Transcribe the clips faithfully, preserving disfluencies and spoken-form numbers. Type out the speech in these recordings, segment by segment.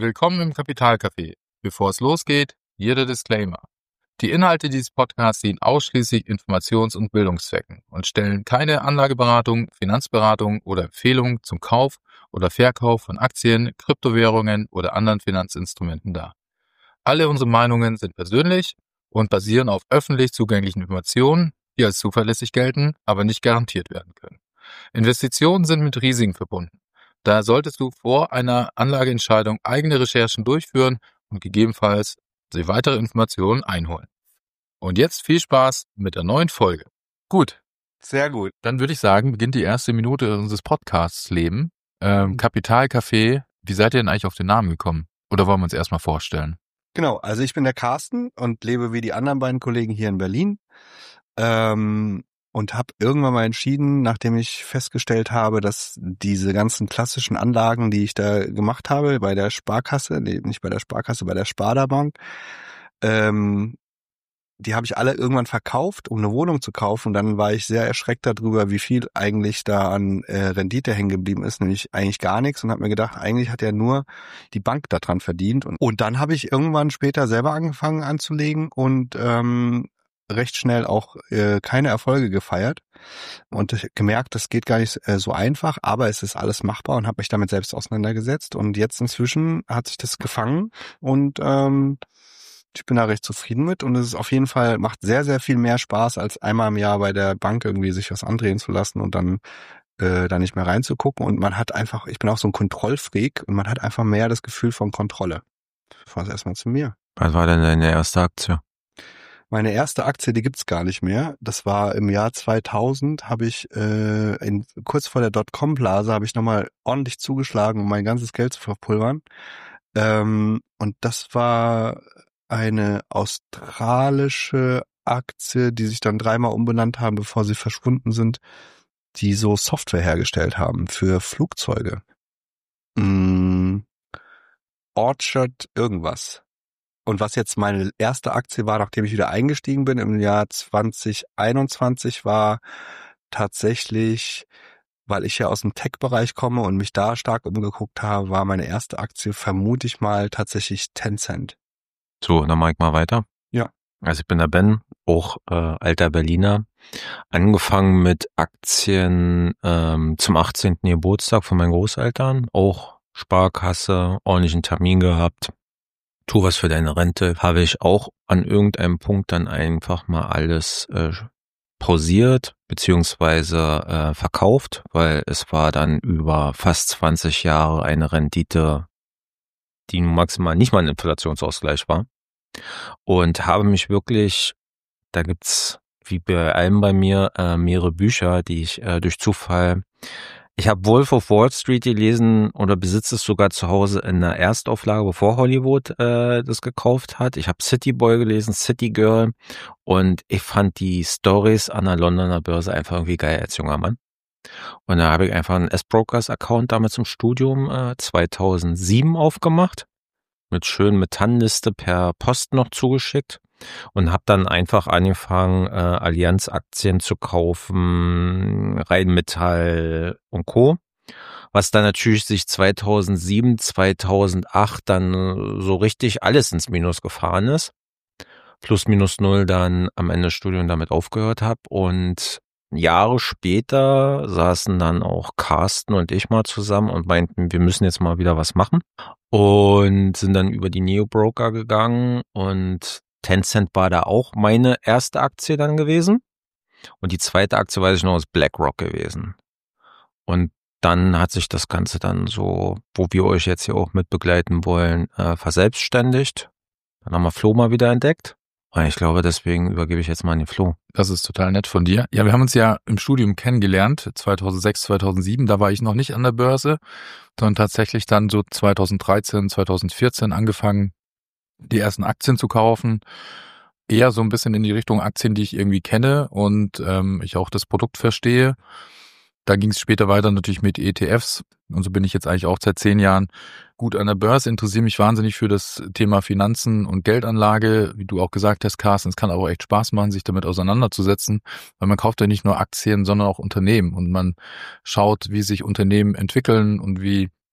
Willkommen im Kapitalcafé. Bevor es losgeht, hier der Disclaimer. Die Inhalte dieses Podcasts dienen ausschließlich Informations- und Bildungszwecken und stellen keine Anlageberatung, Finanzberatung oder Empfehlung zum Kauf oder Verkauf von Aktien, Kryptowährungen oder anderen Finanzinstrumenten dar. Alle unsere Meinungen sind persönlich und basieren auf öffentlich zugänglichen Informationen, die als zuverlässig gelten, aber nicht garantiert werden können. Investitionen sind mit Risiken verbunden. Daher solltest du vor einer Anlageentscheidung eigene Recherchen durchführen und gegebenenfalls die weitere Informationen einholen. Und jetzt viel Spaß mit der neuen Folge. Gut. Sehr gut. Dann würde ich sagen, beginnt die erste Minute unseres Podcasts Leben. Ähm, Kapitalcafé, wie seid ihr denn eigentlich auf den Namen gekommen? Oder wollen wir uns erstmal vorstellen? Genau, also ich bin der Carsten und lebe wie die anderen beiden Kollegen hier in Berlin. Ähm, und habe irgendwann mal entschieden, nachdem ich festgestellt habe, dass diese ganzen klassischen Anlagen, die ich da gemacht habe, bei der Sparkasse, nee, nicht bei der Sparkasse, bei der Sparda Bank, ähm, die habe ich alle irgendwann verkauft, um eine Wohnung zu kaufen. Und dann war ich sehr erschreckt darüber, wie viel eigentlich da an äh, Rendite hängen geblieben ist, nämlich eigentlich gar nichts. Und habe mir gedacht, eigentlich hat ja nur die Bank daran verdient. Und, und dann habe ich irgendwann später selber angefangen anzulegen und ähm, recht schnell auch äh, keine Erfolge gefeiert und gemerkt, das geht gar nicht äh, so einfach, aber es ist alles machbar und habe mich damit selbst auseinandergesetzt. Und jetzt inzwischen hat sich das gefangen und ähm, ich bin da recht zufrieden mit und es ist auf jeden Fall, macht sehr, sehr viel mehr Spaß, als einmal im Jahr bei der Bank irgendwie sich was andrehen zu lassen und dann äh, da nicht mehr reinzugucken. Und man hat einfach, ich bin auch so ein Kontrollfreak und man hat einfach mehr das Gefühl von Kontrolle. Fass erstmal zu mir. Was war denn deine erste Aktie? Meine erste Aktie, die gibt's gar nicht mehr. Das war im Jahr zweitausend, habe ich äh, in, kurz vor der Dotcom-Blase habe ich nochmal ordentlich zugeschlagen, um mein ganzes Geld zu verpulvern. Ähm, und das war eine australische Aktie, die sich dann dreimal umbenannt haben, bevor sie verschwunden sind, die so Software hergestellt haben für Flugzeuge. Mm, Orchard irgendwas. Und was jetzt meine erste Aktie war, nachdem ich wieder eingestiegen bin im Jahr zwanzig einundzwanzig, war tatsächlich, weil ich ja aus dem Tech-Bereich komme und mich da stark umgeguckt habe, war meine erste Aktie, vermute ich mal, tatsächlich Tencent. So, dann mach ich mal weiter. Ja. Also ich bin der Ben, auch äh, alter Berliner. Angefangen mit Aktien ähm, zum achtzehnten Geburtstag von meinen Großeltern. Auch Sparkasse, ordentlichen Termin gehabt. Tu was für deine Rente. Habe ich auch an irgendeinem Punkt dann einfach mal alles äh, pausiert beziehungsweise äh, verkauft, weil es war dann über fast zwanzig Jahre eine Rendite, die maximal nicht mal ein Inflationsausgleich war. Und habe mich wirklich, da gibt's wie bei allem bei mir äh, mehrere Bücher, die ich äh, durch Zufall, ich habe Wolf of Wall Street gelesen oder besitze es sogar zu Hause in der Erstauflage, bevor Hollywood äh, das gekauft hat. Ich habe City Boy gelesen, City Girl und ich fand die Stories an der Londoner Börse einfach irgendwie geil als junger Mann. Und da habe ich einfach einen S-Brokers-Account damals im Studium äh, zweitausendsieben aufgemacht, mit schön mit Tannenliste per Post noch zugeschickt und habe dann einfach angefangen, äh, Allianz-Aktien zu kaufen, Rheinmetall und Co., was dann natürlich sich zweitausendsieben, zweitausendacht dann so richtig alles ins Minus gefahren ist, plus minus null dann am Ende des Studiums damit aufgehört habe und Jahre später saßen dann auch Carsten und ich mal zusammen und meinten, wir müssen jetzt mal wieder was machen und sind dann über die Neo-Broker gegangen und Tencent war da auch meine erste Aktie dann gewesen und die zweite Aktie, weiß ich noch, ist BlackRock gewesen. Und dann hat sich das Ganze dann so, wo wir euch jetzt hier auch mit begleiten wollen, äh, verselbstständigt. Dann haben wir Flo mal wieder entdeckt. Und ich glaube, deswegen übergebe ich jetzt mal an den Flo. Das ist total nett von dir. Ja, wir haben uns ja im Studium kennengelernt, zweitausendsechs, zweitausendsieben. Da war ich noch nicht an der Börse, sondern tatsächlich dann so zweitausenddreizehn, zweitausendvierzehn angefangen, die ersten Aktien zu kaufen. Eher so ein bisschen in die Richtung Aktien, die ich irgendwie kenne und ähm, ich auch das Produkt verstehe. Da ging es später weiter natürlich mit E T Fs und so bin ich jetzt eigentlich auch seit zehn Jahren gut an der Börse, interessiere mich wahnsinnig für das Thema Finanzen und Geldanlage, wie du auch gesagt hast, Carsten. Es kann aber auch echt Spaß machen, sich damit auseinanderzusetzen, weil man kauft ja nicht nur Aktien, sondern auch Unternehmen und man schaut, wie sich Unternehmen entwickeln und wie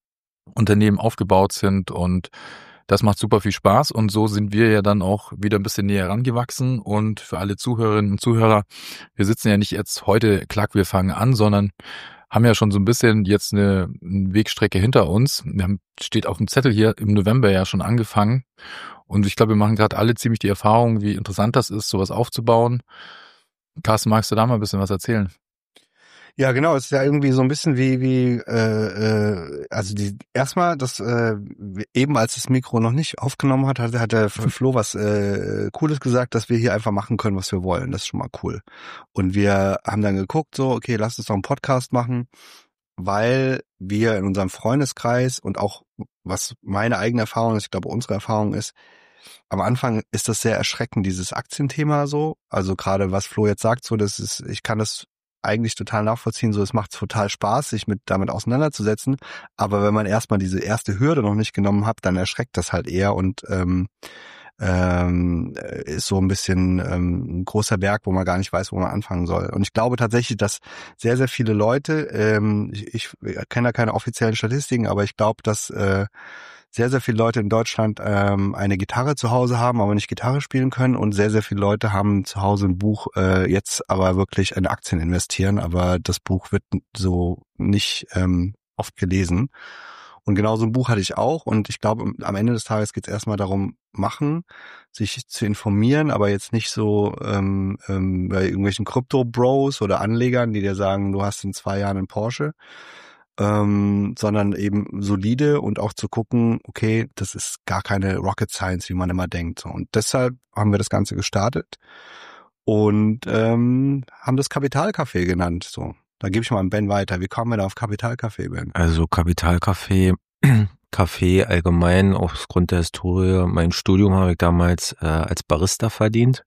Unternehmen aufgebaut sind und das macht super viel Spaß und so sind wir ja dann auch wieder ein bisschen näher rangewachsen und für alle Zuhörerinnen und Zuhörer, wir sitzen ja nicht jetzt heute, klack, wir fangen an, sondern haben ja schon so ein bisschen jetzt eine, eine Wegstrecke hinter uns. Wir haben, steht auf dem Zettel hier im November ja schon angefangen und ich glaube, wir machen gerade alle ziemlich die Erfahrung, wie interessant das ist, sowas aufzubauen. Carsten, magst du da mal ein bisschen was erzählen? Ja, genau, es ist ja irgendwie so ein bisschen wie, wie, äh, äh, also die, erstmal, das, äh, eben als das Mikro noch nicht aufgenommen hat, hat, hat der Flo was, äh, Cooles gesagt, dass wir hier einfach machen können, was wir wollen. Das ist schon mal cool. Und wir haben dann geguckt, so, okay, lass uns doch einen Podcast machen, weil wir in unserem Freundeskreis und auch, was meine eigene Erfahrung ist, ich glaube, unsere Erfahrung ist, am Anfang ist das sehr erschreckend, dieses Aktienthema so. Also gerade was Flo jetzt sagt, so, das ist, ich kann das eigentlich total nachvollziehen, so es macht total Spaß, sich mit damit auseinanderzusetzen, aber wenn man erstmal diese erste Hürde noch nicht genommen hat, dann erschreckt das halt eher und ähm, ähm, ist so ein bisschen ähm, ein großer Berg, wo man gar nicht weiß, wo man anfangen soll. Und ich glaube tatsächlich, dass sehr, sehr viele Leute, ähm, ich, ich kenne da keine offiziellen Statistiken, aber ich glaube, dass äh, sehr, sehr viele Leute in Deutschland ähm, eine Gitarre zu Hause haben, aber nicht Gitarre spielen können und sehr, sehr viele Leute haben zu Hause ein Buch, äh, jetzt aber wirklich in Aktien investieren, aber das Buch wird so nicht ähm, oft gelesen. Und genau so ein Buch hatte ich auch und ich glaube, am Ende des Tages geht es erstmal darum, machen, sich zu informieren, aber jetzt nicht so ähm, ähm, bei irgendwelchen Krypto-Bros oder Anlegern, die dir sagen, du hast in zwei Jahren einen Porsche, Ähm, sondern eben solide und auch zu gucken, okay, das ist gar keine Rocket Science, wie man immer denkt. Und deshalb haben wir das Ganze gestartet und ähm, haben das Kapitalcafé genannt. So, da gebe ich mal an Ben weiter. Wie kommen wir da auf Kapitalcafé, Ben? Also Kapitalcafé, Kaffee allgemein, aufgrund der Historie. Mein Studium habe ich damals äh, als Barista verdient.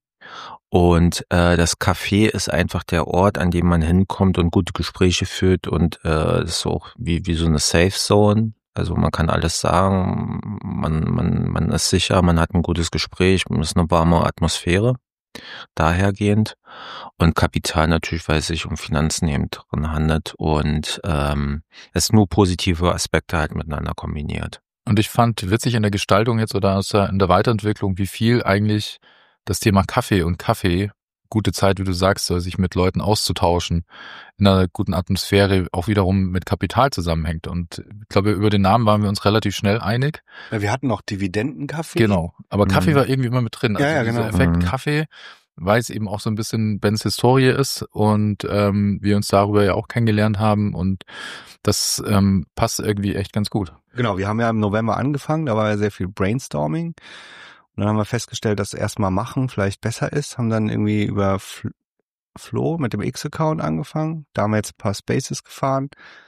Und äh, das Café ist einfach der Ort, an dem man hinkommt und gute Gespräche führt und äh, das ist auch wie wie so eine Safe Zone. Also man kann alles sagen, man man man ist sicher, man hat ein gutes Gespräch, es ist eine warme Atmosphäre, dahergehend. Und Kapital natürlich, weil es sich um Finanzen eben drin handelt und ähm, es nur positive Aspekte halt miteinander kombiniert. Und ich fand witzig in der Gestaltung jetzt oder in der Weiterentwicklung, wie viel eigentlich das Thema Kaffee und Kaffee, gute Zeit, wie du sagst, sich mit Leuten auszutauschen, in einer guten Atmosphäre auch wiederum mit Kapital zusammenhängt. Und ich glaube, über den Namen waren wir uns relativ schnell einig. Ja, wir hatten noch Dividendenkaffee. Genau, aber Kaffee Mhm. war irgendwie immer mit drin. Also Ja, ja, dieser genau. Effekt Mhm. Kaffee, weil es eben auch so ein bisschen Bens Historie ist und ähm, wir uns darüber ja auch kennengelernt haben und das ähm, passt irgendwie echt ganz gut. Genau, wir haben ja im November angefangen, da war ja sehr viel Brainstorming. Und dann haben wir festgestellt, dass erstmal machen vielleicht besser ist, haben dann irgendwie über Fl- Flo mit dem X-Account angefangen, da haben wir jetzt ein paar Spaces gefahren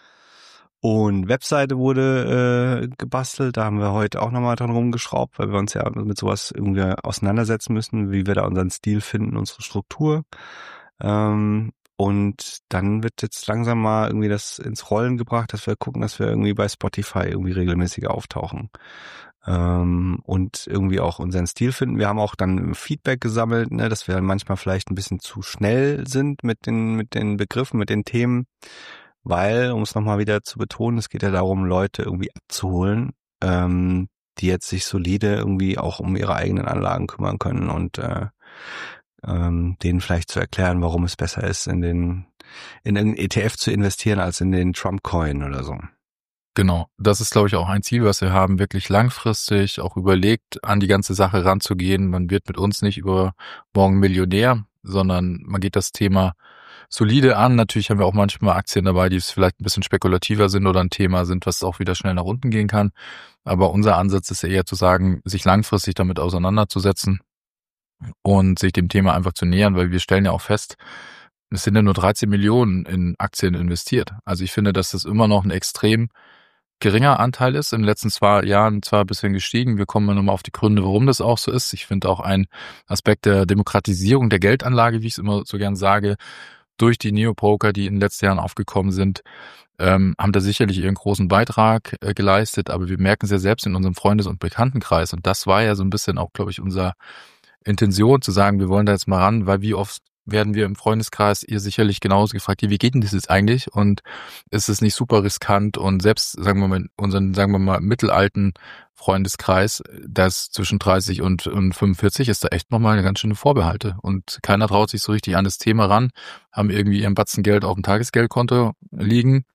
und Webseite wurde äh, gebastelt, da haben wir heute auch nochmal dran rumgeschraubt, weil wir uns ja mit sowas irgendwie auseinandersetzen müssen, wie wir da unseren Stil finden, unsere Struktur. Ähm, und dann wird jetzt langsam mal irgendwie das ins Rollen gebracht, dass wir gucken, dass wir irgendwie bei Spotify irgendwie regelmäßig auftauchen. Ähm, und irgendwie auch unseren Stil finden. Wir haben auch dann Feedback gesammelt, ne, dass wir manchmal vielleicht ein bisschen zu schnell sind mit den mit den Begriffen, mit den Themen, weil, um es nochmal wieder zu betonen, es geht ja darum, Leute irgendwie abzuholen, ähm, die jetzt sich solide irgendwie auch um ihre eigenen Anlagen kümmern können und äh, ähm, denen vielleicht zu erklären, warum es besser ist, in den in einen E T F zu investieren als in den Trump-Coin oder so. Genau, das ist, glaube ich, auch ein Ziel, was wir haben, wirklich langfristig auch überlegt, an die ganze Sache ranzugehen. Man wird mit uns nicht übermorgen Millionär, sondern man geht das Thema solide an. Natürlich haben wir auch manchmal Aktien dabei, die vielleicht ein bisschen spekulativer sind oder ein Thema sind, was auch wieder schnell nach unten gehen kann. Aber unser Ansatz ist eher zu sagen, sich langfristig damit auseinanderzusetzen und sich dem Thema einfach zu nähern, weil wir stellen ja auch fest, es sind ja nur dreizehn Millionen in Aktien investiert. Also ich finde, dass das immer noch ein extrem geringer Anteil ist. In den letzten zwei Jahren zwar ein bisschen gestiegen. Wir kommen nochmal auf die Gründe, warum das auch so ist. Ich finde auch ein Aspekt der Demokratisierung der Geldanlage, wie ich es immer so gern sage, durch die Neopoker, die in den letzten Jahren aufgekommen sind, ähm, haben da sicherlich ihren großen Beitrag äh, geleistet. Aber wir merken es ja selbst in unserem Freundes- und Bekanntenkreis. Und das war ja so ein bisschen auch, glaube ich, unsere Intention zu sagen, wir wollen da jetzt mal ran, weil wie oft werden wir im Freundeskreis ihr sicherlich genauso gefragt, wie geht denn das jetzt eigentlich? Und ist es nicht super riskant? Und selbst, sagen wir mal, unseren, sagen wir mal, mittelalten Freundeskreis, das zwischen dreißig und, und fünfundvierzig, ist da echt nochmal eine ganz schöne Vorbehalte. Und keiner traut sich so richtig an das Thema ran, haben irgendwie ihren Batzen Geld auf dem Tagesgeldkonto liegen,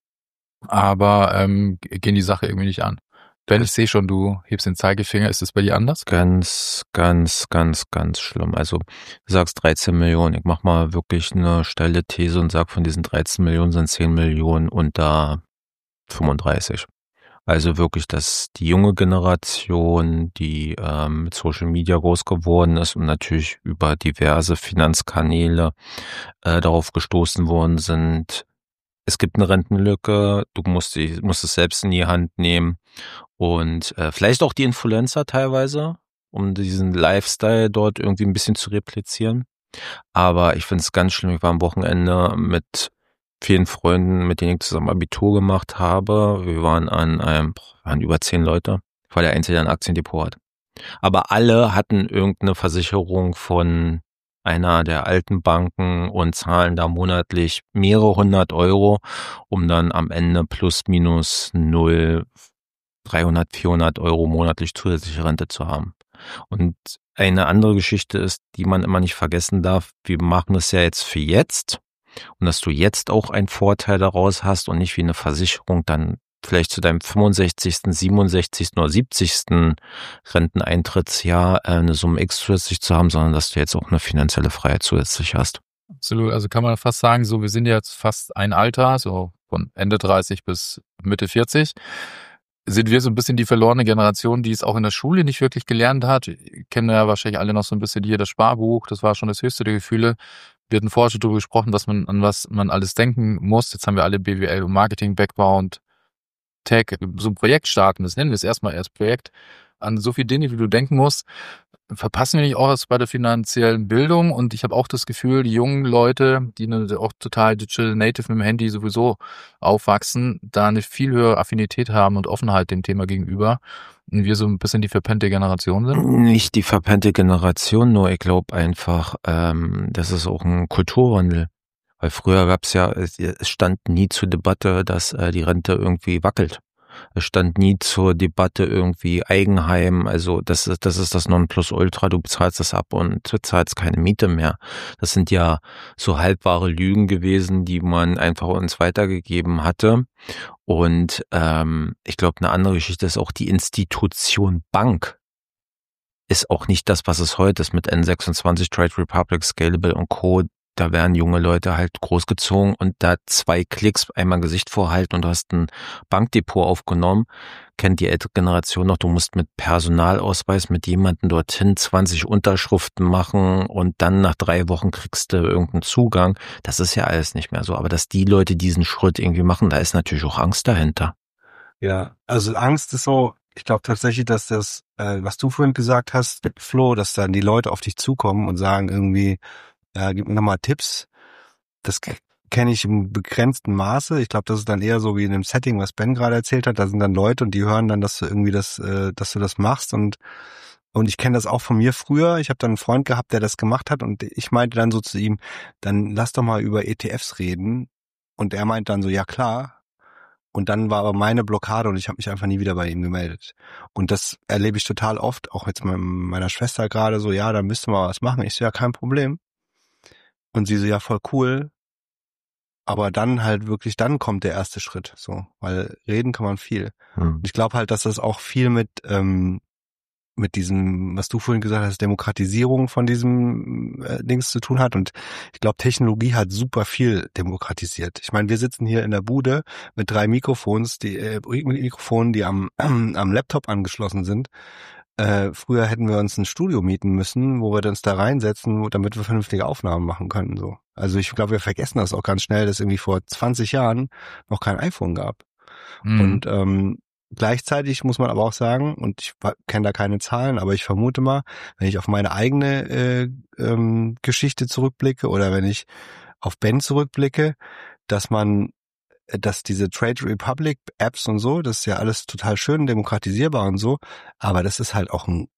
aber ähm, gehen die Sache irgendwie nicht an. Ben, ich sehe schon, du hebst den Zeigefinger. Ist das bei dir anders? Ganz, ganz, ganz, ganz schlimm. Also du sagst dreizehn Millionen. Ich mach mal wirklich eine steile These und sag, von diesen dreizehn Millionen sind zehn Millionen unter fünfunddreißig. Also wirklich, dass die junge Generation, die ähm, mit Social Media groß geworden ist und natürlich über diverse Finanzkanäle äh, darauf gestoßen worden sind, es gibt eine Rentenlücke, du musst, die, musst es selbst in die Hand nehmen und äh, vielleicht auch die Influencer teilweise, um diesen Lifestyle dort irgendwie ein bisschen zu replizieren. Aber ich finde es ganz schlimm. Ich war am Wochenende mit vielen Freunden, mit denen ich zusammen Abitur gemacht habe. Wir waren an einem, waren über zehn Leute. Ich war der Einzige, der ein Aktiendepot hat. Aber alle hatten irgendeine Versicherung von einer der alten Banken und zahlen da monatlich mehrere hundert Euro, um dann am Ende plus minus null, dreihundert, vierhundert Euro monatlich zusätzliche Rente zu haben. Und eine andere Geschichte ist, die man immer nicht vergessen darf, wir machen das ja jetzt für jetzt und dass du jetzt auch einen Vorteil daraus hast und nicht wie eine Versicherung dann vielleicht zu deinem fünfundsechzigsten, siebenundsechzigsten oder siebzigsten Renteneintrittsjahr äh, eine Summe X zusätzlich zu haben, sondern dass du jetzt auch eine finanzielle Freiheit zusätzlich hast. Absolut, also kann man fast sagen, so wir sind jetzt fast ein Alter, so von Ende dreißig bis Mitte vierzig, sind wir so ein bisschen die verlorene Generation, die es auch in der Schule nicht wirklich gelernt hat. Kennen ja wahrscheinlich alle noch so ein bisschen hier das Sparbuch, das war schon das höchste der Gefühle. Wir hatten vorher schon darüber gesprochen, dass man an was man alles denken muss. Jetzt haben wir alle B W L und Marketing-Background, Tech, so ein Projekt starten, das nennen wir es erstmal als Projekt, an so viele Dinge, wie du denken musst, verpassen wir nicht auch was bei der finanziellen Bildung. Und ich habe auch das Gefühl, die jungen Leute, die eine, auch total digital native mit dem Handy sowieso aufwachsen, da eine viel höhere Affinität haben und Offenheit dem Thema gegenüber. Und wir so ein bisschen die verpennte Generation sind. Nicht die verpennte Generation, nur ich glaube einfach, ähm, das ist auch ein Kulturwandel. Weil früher gab's ja, es stand nie zur Debatte, dass äh, die Rente irgendwie wackelt. Es stand nie zur Debatte irgendwie Eigenheim, also das ist das ist das Nonplusultra, du bezahlst das ab und du zahlst keine Miete mehr. Das sind ja so halbwahre Lügen gewesen, die man einfach uns weitergegeben hatte. Und ähm, ich glaube, eine andere Geschichte ist auch die Institution Bank. Ist auch nicht das, was es heute ist mit N sechsundzwanzig, Trade Republic, Scalable und Co. Da werden junge Leute halt großgezogen und da zwei Klicks einmal Gesicht vorhalten und du hast ein Bankdepot aufgenommen. Kennt die ältere Generation noch, du musst mit Personalausweis mit jemandem dorthin zwanzig Unterschriften machen und dann nach drei Wochen kriegst du irgendeinen Zugang. Das ist ja alles nicht mehr so. Aber dass die Leute diesen Schritt irgendwie machen, da ist natürlich auch Angst dahinter. Ja, also Angst ist so, ich glaube tatsächlich, dass das, äh, was du vorhin gesagt hast, Flo, dass dann die Leute auf dich zukommen und sagen irgendwie, ja, gib mir nochmal Tipps. Das k- kenne ich im begrenzten Maße. Ich glaube, das ist dann eher so wie in dem Setting, was Ben gerade erzählt hat. Da sind dann Leute und die hören dann, dass du irgendwie das, äh, dass du das machst und und ich kenne das auch von mir früher. Ich habe dann einen Freund gehabt, der das gemacht hat und ich meinte dann so zu ihm, dann lass doch mal über E T Fs reden. Und er meint dann so, ja klar. Und dann war aber meine Blockade und ich habe mich einfach nie wieder bei ihm gemeldet. Und das erlebe ich total oft, auch jetzt mit meiner Schwester gerade so, ja, da müsste man was machen. Ich so, ja, kein Problem. Und sie so, ja, voll cool. Aber dann halt wirklich, dann kommt der erste Schritt, so. Weil reden kann man viel. Hm. Und ich glaube halt, dass das auch viel mit, ähm, mit diesem, was du vorhin gesagt hast, Demokratisierung von diesem äh, Dings zu tun hat. Und ich glaube, Technologie hat super viel demokratisiert. Ich meine, wir sitzen hier in der Bude mit drei Mikrofons, die äh, Mikrofonen, die am, am Laptop angeschlossen sind. Äh, früher hätten wir uns ein Studio mieten müssen, wo wir uns da reinsetzen, damit wir vernünftige Aufnahmen machen können. So. Also ich glaube, wir vergessen das auch ganz schnell, dass irgendwie vor zwanzig Jahren noch kein iPhone gab. Mhm. Und ähm, gleichzeitig muss man aber auch sagen, und ich kenne da keine Zahlen, aber ich vermute mal, wenn ich auf meine eigene äh, ähm, Geschichte zurückblicke oder wenn ich auf Ben zurückblicke, dass man dass diese Trade Republic Apps und so, das ist ja alles total schön, demokratisierbar und so, aber das ist halt auch ein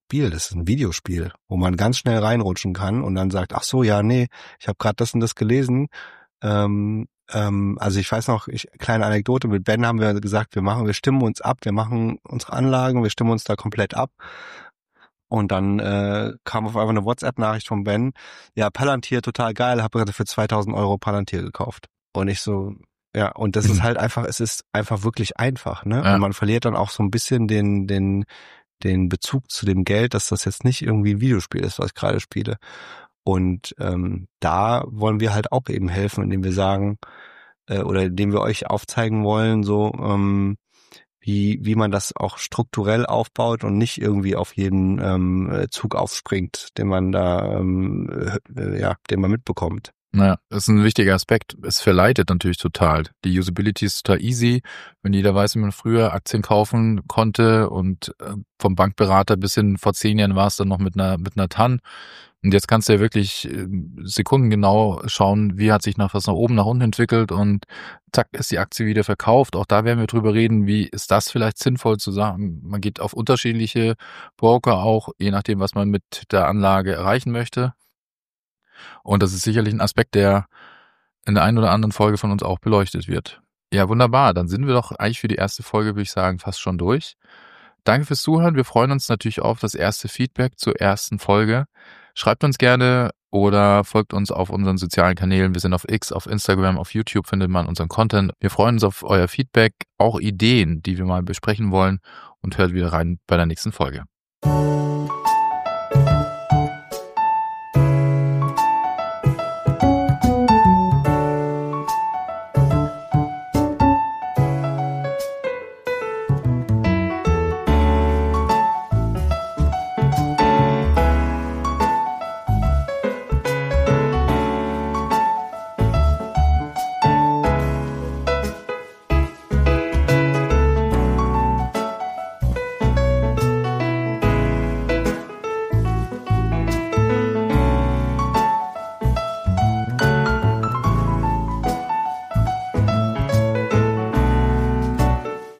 Spiel, das ist ein Videospiel, wo man ganz schnell reinrutschen kann und dann sagt, ach so, ja, nee, ich habe gerade das und das gelesen. Ähm, ähm, also ich weiß noch, ich, kleine Anekdote, mit Ben haben wir gesagt, wir machen, wir stimmen uns ab, wir machen unsere Anlagen, wir stimmen uns da komplett ab. Und dann äh, kam auf einmal eine WhatsApp-Nachricht von Ben, ja, Palantir, total geil, habe gerade für zweitausend Euro Palantir gekauft. Und ich so, ja, und das ist halt einfach, es ist einfach wirklich einfach, ne? Ja. Und man verliert dann auch so ein bisschen den, den, den Bezug zu dem Geld, dass das jetzt nicht irgendwie ein Videospiel ist, was ich gerade spiele. Und ähm, da wollen wir halt auch eben helfen, indem wir sagen, äh, oder indem wir euch aufzeigen wollen, so, ähm, wie wie man das auch strukturell aufbaut und nicht irgendwie auf jeden ähm, Zug aufspringt, den man da ähm, äh, ja, den man mitbekommt. Naja, das ist ein wichtiger Aspekt. Es verleitet natürlich total. Die Usability ist total easy. Wenn jeder weiß, wie man früher Aktien kaufen konnte und äh, vom Bankberater bis hin vor zehn Jahren war es dann noch mit einer mit einer T A N. Und jetzt kannst du ja wirklich äh, sekundengenau schauen, wie hat sich nach was nach oben, nach unten entwickelt und zack ist die Aktie wieder verkauft. Auch da werden wir drüber reden, wie ist das vielleicht sinnvoll zu sagen. Man geht auf unterschiedliche Broker auch, je nachdem, was man mit der Anlage erreichen möchte. Und das ist sicherlich ein Aspekt, der in der einen oder anderen Folge von uns auch beleuchtet wird. Ja, wunderbar. Dann sind wir doch eigentlich für die erste Folge, würde ich sagen, fast schon durch. Danke fürs Zuhören. Wir freuen uns natürlich auf das erste Feedback zur ersten Folge. Schreibt uns gerne oder folgt uns auf unseren sozialen Kanälen. Wir sind auf X, auf Instagram, auf YouTube findet man unseren Content. Wir freuen uns auf euer Feedback, auch Ideen, die wir mal besprechen wollen und hört wieder rein bei der nächsten Folge.